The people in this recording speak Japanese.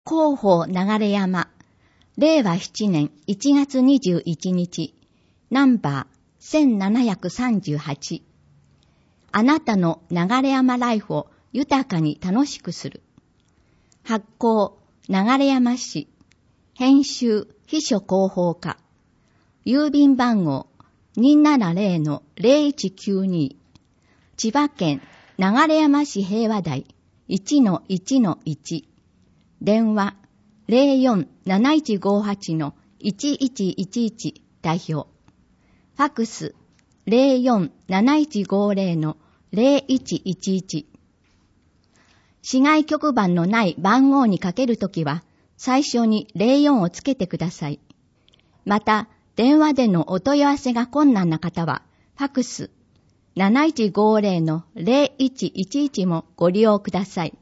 広報流山、令和7年1月21日、ナンバー1738。あなたの流山ライフを豊かに楽しくする。発行、流山市。編集、秘書広報課。郵便番号 270-0192。千葉県流山市平和台 1-1-1。電話 04-7158-1111 代表。ファクス 04-7150-0111。市外局番のない番号にかけるときは、最初に04をつけてください。また、電話でのお問い合わせが困難な方は、ファクス 7150-0111 もご利用ください。